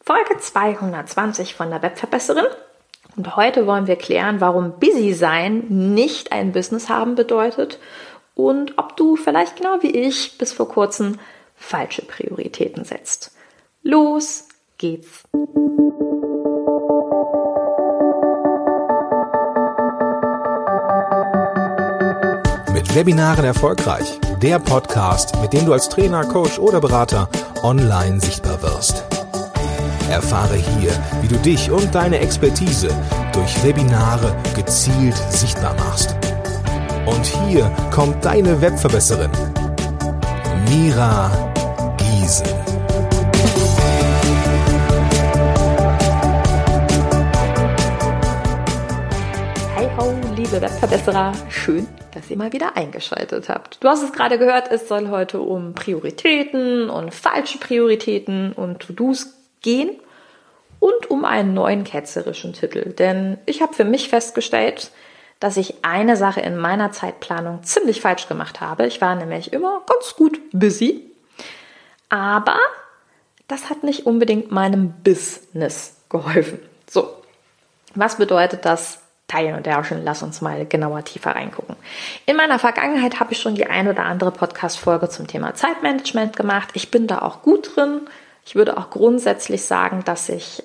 Folge 220 von der Webverbesserin. Und heute wollen wir klären, warum busy sein nicht ein Business haben bedeutet und ob du vielleicht genau wie ich bis vor kurzem falsche Prioritäten setzt. Los geht's! Mit Webinaren erfolgreich. Der Podcast, mit dem du als Trainer, Coach oder Berater online sichtbar wirst. Erfahre hier, wie du dich und deine Expertise durch Webinare gezielt sichtbar machst. Und hier kommt deine Webverbesserin, Mira Giesen. Hey ho, liebe Webverbesserer, schön, dass ihr mal wieder eingeschaltet habt. Du hast es gerade gehört, es soll heute um Prioritäten und falsche Prioritäten und To-Dos gehen und um einen neuen ketzerischen Titel. Denn ich habe für mich festgestellt, dass ich eine Sache in meiner Zeitplanung ziemlich falsch gemacht habe. Ich war nämlich immer ganz gut busy, aber das hat nicht unbedingt meinem Business geholfen. So, was bedeutet das? Teilen und Tauschen, lass uns mal genauer tiefer reingucken. In meiner Vergangenheit habe ich schon die ein oder andere Podcast-Folge zum Thema Zeitmanagement gemacht. Ich bin da auch gut drin. Ich würde auch grundsätzlich sagen, dass ich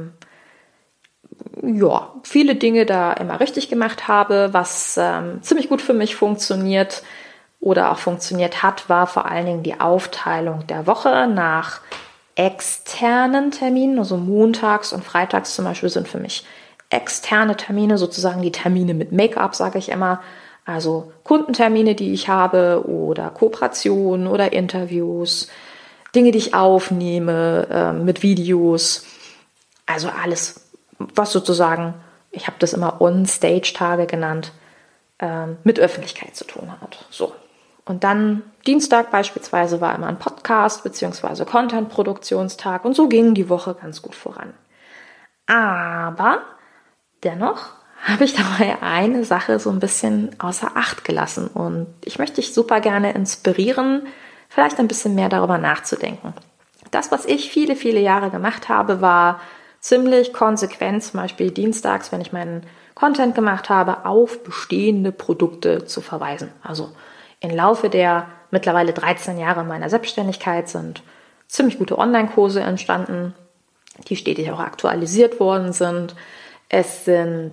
viele Dinge da immer richtig gemacht habe. Was ziemlich gut für mich funktioniert oder auch funktioniert hat, war vor allen Dingen die Aufteilung der Woche nach externen Terminen. Also montags und freitags zum Beispiel sind für mich externe Termine, sozusagen die Termine mit Make-up, sage ich immer. Also Kundentermine, die ich habe oder Kooperationen oder Interviews, Dinge, die ich aufnehme mit Videos. Also alles, was sozusagen, ich habe das immer On-Stage-Tage genannt, mit Öffentlichkeit zu tun hat. So. Und dann Dienstag beispielsweise war immer ein Podcast bzw. Content-Produktionstag und so ging die Woche ganz gut voran. Aber dennoch habe ich dabei eine Sache so ein bisschen außer Acht gelassen und ich möchte dich super gerne inspirieren, vielleicht ein bisschen mehr darüber nachzudenken. Das, was ich viele, viele Jahre gemacht habe, war ziemlich konsequent, zum Beispiel dienstags, wenn ich meinen Content gemacht habe, auf bestehende Produkte zu verweisen. Also im Laufe der mittlerweile 13 Jahre meiner Selbstständigkeit sind ziemlich gute Online-Kurse entstanden, die stetig auch aktualisiert worden sind. Es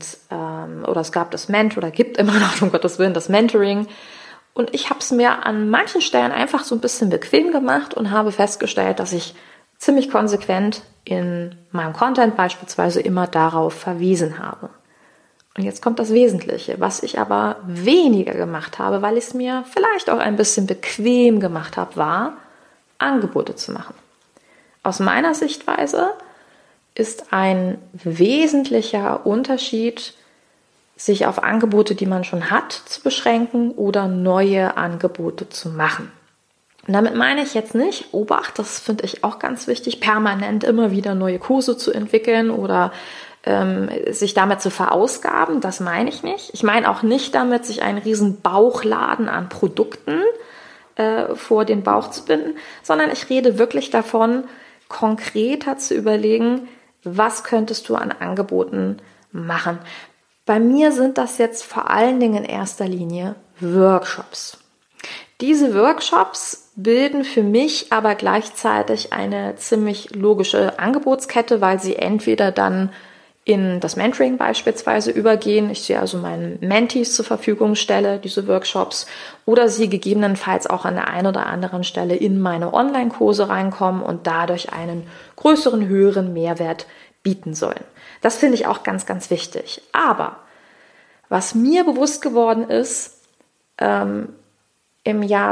gab das gibt immer noch, um Gottes Willen, das Mentoring. Und ich habe es mir an manchen Stellen einfach so ein bisschen bequem gemacht und habe festgestellt, dass ich ziemlich konsequent in meinem Content beispielsweise immer darauf verwiesen habe. Und jetzt kommt das Wesentliche, was ich aber weniger gemacht habe, weil ich es mir vielleicht auch ein bisschen bequem gemacht habe, war, Angebote zu machen. Aus meiner Sichtweise ist ein wesentlicher Unterschied, sich auf Angebote, die man schon hat, zu beschränken oder neue Angebote zu machen. Und damit meine ich jetzt nicht, Obacht, das finde ich auch ganz wichtig, permanent immer wieder neue Kurse zu entwickeln oder sich damit zu verausgaben, das meine ich nicht. Ich meine auch nicht damit, sich einen riesen Bauchladen an Produkten vor den Bauch zu binden, sondern ich rede wirklich davon, konkreter zu überlegen, was könntest du an Angeboten machen. Bei mir sind das jetzt vor allen Dingen in erster Linie Workshops. Diese Workshops bilden für mich aber gleichzeitig eine ziemlich logische Angebotskette, weil sie entweder dann in das Mentoring beispielsweise übergehen, ich sie also meinen Mentees zur Verfügung stelle, diese Workshops, oder sie gegebenenfalls auch an der einen oder anderen Stelle in meine Online-Kurse reinkommen und dadurch einen größeren, höheren Mehrwert bieten sollen. Das finde ich auch ganz, ganz wichtig. Aber was mir bewusst geworden ist, im Jahr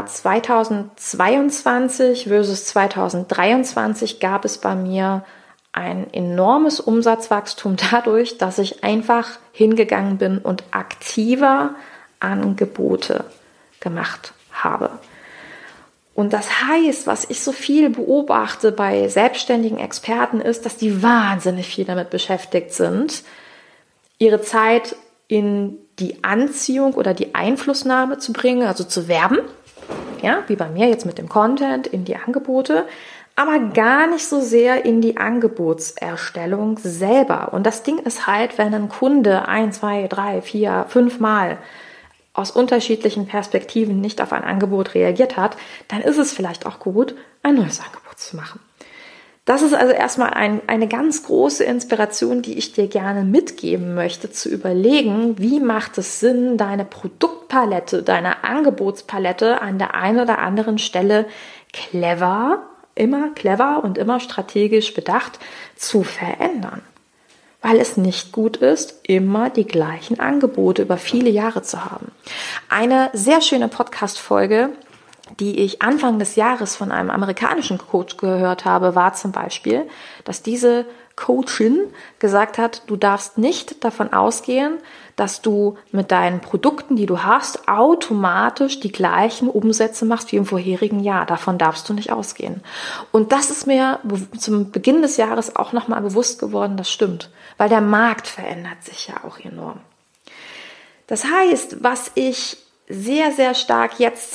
2022 versus 2023 gab es bei mir ein enormes Umsatzwachstum dadurch, dass ich einfach hingegangen bin und aktiver Angebote gemacht habe. Und das heißt, was ich so viel beobachte bei selbstständigen Experten ist, dass die wahnsinnig viel damit beschäftigt sind, ihre Zeit in die Anziehung oder die Einflussnahme zu bringen, also zu werben, ja, wie bei mir jetzt mit dem Content, in die Angebote, aber gar nicht so sehr in die Angebotserstellung selber. Und das Ding ist halt, wenn ein Kunde 1, 2, 3, 4, 5 Mal aus unterschiedlichen Perspektiven nicht auf ein Angebot reagiert hat, dann ist es vielleicht auch gut, ein neues Angebot zu machen. Das ist also erstmal eine ganz große Inspiration, die ich dir gerne mitgeben möchte, zu überlegen, wie macht es Sinn, deine Produktpalette, deine Angebotspalette an der einen oder anderen Stelle immer clever und immer strategisch bedacht zu verändern. Weil es nicht gut ist, immer die gleichen Angebote über viele Jahre zu haben. Eine sehr schöne Podcast-Folge, die ich Anfang des Jahres von einem amerikanischen Coach gehört habe, war zum Beispiel, dass diese Coachin gesagt hat, du darfst nicht davon ausgehen, dass du mit deinen Produkten, die du hast, automatisch die gleichen Umsätze machst wie im vorherigen Jahr. Davon darfst du nicht ausgehen. Und das ist mir zum Beginn des Jahres auch nochmal bewusst geworden, das stimmt, weil der Markt verändert sich ja auch enorm. Das heißt, was ich sehr, sehr stark jetzt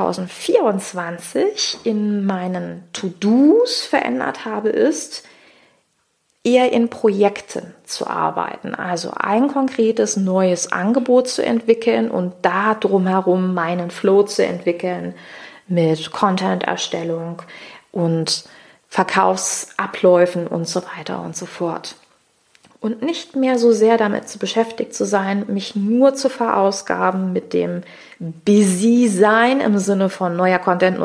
2024 in meinen To-Dos verändert habe, ist, eher in Projekten zu arbeiten. Also ein konkretes neues Angebot zu entwickeln und da drumherum meinen Flow zu entwickeln mit Content-Erstellung und Verkaufsabläufen und so weiter und so fort. Und nicht mehr so sehr damit beschäftigt zu sein, mich nur zu verausgaben mit dem Busy-Sein im Sinne von neuer Content,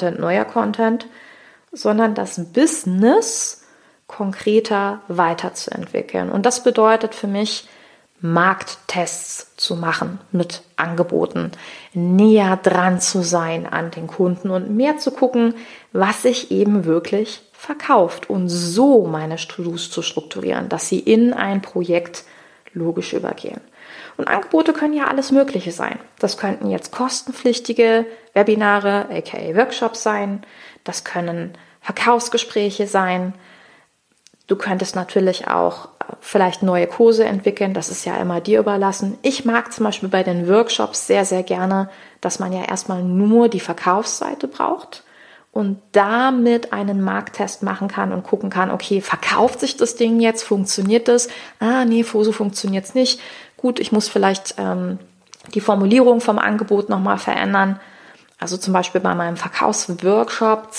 sondern das Business konkreter weiterzuentwickeln. Und das bedeutet für mich, Markttests zu machen mit Angeboten, näher dran zu sein an den Kunden und mehr zu gucken, was sich eben wirklich verkauft und so meine To-Dos zu strukturieren, dass sie in ein Projekt logisch übergehen. Und Angebote können ja alles Mögliche sein. Das könnten jetzt kostenpflichtige Webinare, aka Workshops sein. Das können Verkaufsgespräche sein. Du könntest natürlich auch vielleicht neue Kurse entwickeln. Das ist ja immer dir überlassen. Ich mag zum Beispiel bei den Workshops sehr, sehr gerne, dass man ja erstmal nur die Verkaufsseite braucht und damit einen Markttest machen kann und gucken kann, okay, verkauft sich das Ding jetzt? Funktioniert das? Nee, so funktioniert es nicht. Gut, ich muss vielleicht die Formulierung vom Angebot nochmal verändern. Also zum Beispiel bei meinem Verkaufsworkshop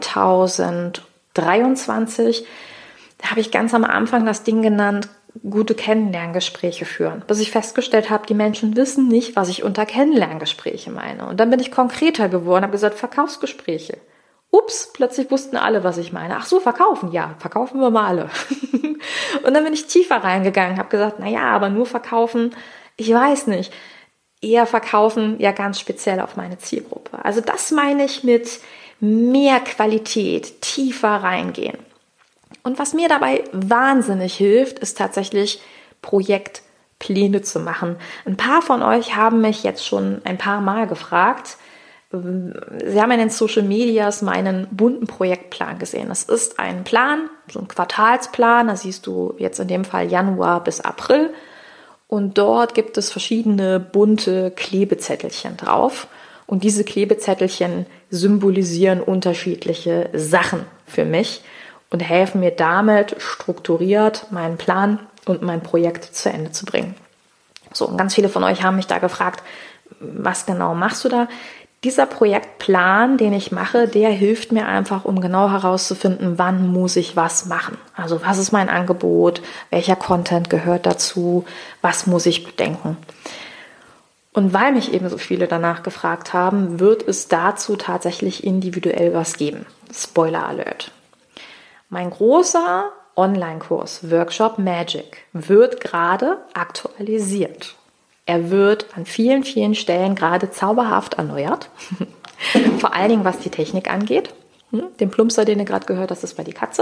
2023, da habe ich ganz am Anfang das Ding genannt, gute Kennenlerngespräche führen. Bis ich festgestellt habe, die Menschen wissen nicht, was ich unter Kennenlerngespräche meine. Und dann bin ich konkreter geworden, habe gesagt, Verkaufsgespräche. Ups, plötzlich wussten alle, was ich meine. Ach so, verkaufen, ja, verkaufen wir mal alle. Und dann bin ich tiefer reingegangen, habe gesagt, aber nur verkaufen, ich weiß nicht. Eher verkaufen, ja ganz speziell auf meine Zielgruppe. Also das meine ich mit mehr Qualität, tiefer reingehen. Und was mir dabei wahnsinnig hilft, ist tatsächlich Projektpläne zu machen. Ein paar von euch haben mich jetzt schon ein paar Mal gefragt. Sie haben in den Social Medias meinen bunten Projektplan gesehen. Das ist ein Plan, so ein Quartalsplan. Da siehst du jetzt in dem Fall Januar bis April. Und dort gibt es verschiedene bunte Klebezettelchen drauf. Und diese Klebezettelchen symbolisieren unterschiedliche Sachen für mich und helfen mir damit, strukturiert meinen Plan und mein Projekt zu Ende zu bringen. So, und ganz viele von euch haben mich da gefragt, was genau machst du da? Dieser Projektplan, den ich mache, der hilft mir einfach, um genau herauszufinden, wann muss ich was machen. Also was ist mein Angebot, welcher Content gehört dazu, was muss ich bedenken. Und weil mich eben so viele danach gefragt haben, wird es dazu tatsächlich individuell was geben. Spoiler Alert. Mein großer Online-Kurs Workshop Magic wird gerade aktualisiert. Er wird an vielen, vielen Stellen gerade zauberhaft erneuert. Vor allen Dingen, was die Technik angeht. Den Plumpser, den ihr gerade gehört habt, das war die Katze.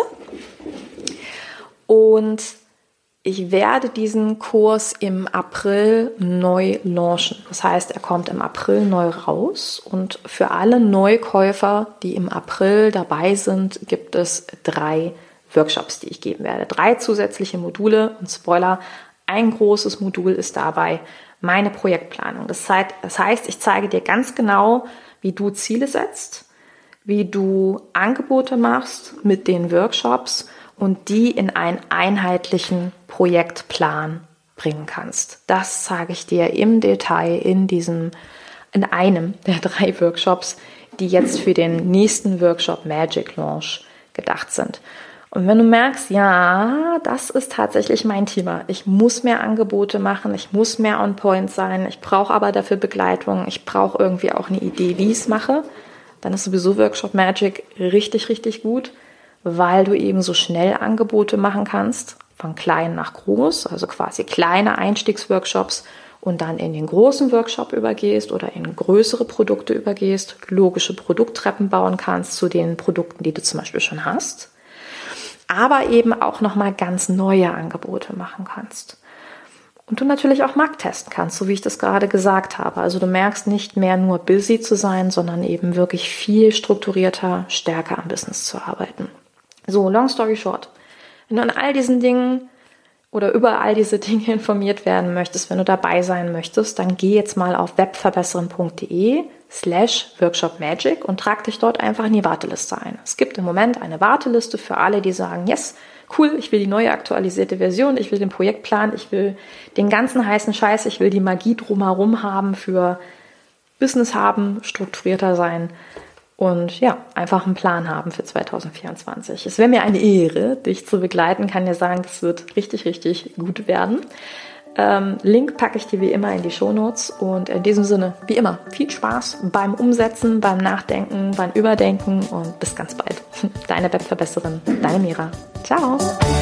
Und ich werde diesen Kurs im April neu launchen. Das heißt, er kommt im April neu raus. Und für alle Neukäufer, die im April dabei sind, gibt es 3 Workshops, die ich geben werde. 3 zusätzliche Module. Und Spoiler, ein großes Modul ist dabei meine Projektplanung. Das heißt, ich zeige dir ganz genau, wie du Ziele setzt, wie du Angebote machst mit den Workshops und die in einen einheitlichen Projektplan bringen kannst. Das zeige ich dir im Detail in einem der 3 Workshops, die jetzt für den nächsten Workshop Magic Launch gedacht sind. Und wenn du merkst, ja, das ist tatsächlich mein Thema. Ich muss mehr Angebote machen, ich muss mehr on point sein, ich brauche aber dafür Begleitung, ich brauche irgendwie auch eine Idee, wie ich es mache, dann ist sowieso Workshop Magic richtig, richtig gut, weil du eben so schnell Angebote machen kannst, von klein nach groß, also quasi kleine Einstiegsworkshops und dann in den großen Workshop übergehst oder in größere Produkte übergehst, logische Produkttreppen bauen kannst zu den Produkten, die du zum Beispiel schon hast, aber eben auch nochmal ganz neue Angebote machen kannst. Und du natürlich auch Markt testen kannst, so wie ich das gerade gesagt habe. Also du merkst nicht mehr nur busy zu sein, sondern eben wirklich viel strukturierter, stärker am Business zu arbeiten. So, long story short. Wenn du an all diesen Dingen oder über all diese Dinge informiert werden möchtest, wenn du dabei sein möchtest, dann geh jetzt mal auf webverbessern.de/workshopmagic und trag dich dort einfach in die Warteliste ein. Es gibt im Moment eine Warteliste für alle, die sagen, yes, cool, ich will die neue aktualisierte Version, ich will den Projektplan, ich will den ganzen heißen Scheiß, ich will die Magie drumherum haben für Business haben, strukturierter sein und ja, einfach einen Plan haben für 2024. Es wäre mir eine Ehre, dich zu begleiten, kann dir sagen, das wird richtig, richtig gut werden. Link packe ich dir wie immer in die Shownotes und in diesem Sinne, wie immer, viel Spaß beim Umsetzen, beim Nachdenken, beim Überdenken und bis ganz bald. Deine Webverbesserin, deine Mira. Ciao.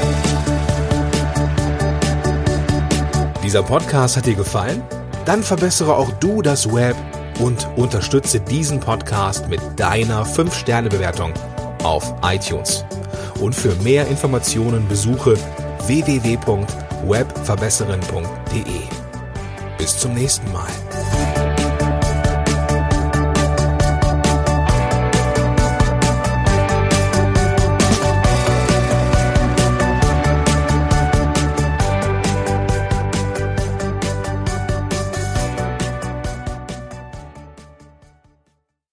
Dieser Podcast hat dir gefallen? Dann verbessere auch du das Web und unterstütze diesen Podcast mit deiner 5-Sterne-Bewertung auf iTunes. Und für mehr Informationen besuche www.webverbesserin.de. Bis zum nächsten Mal.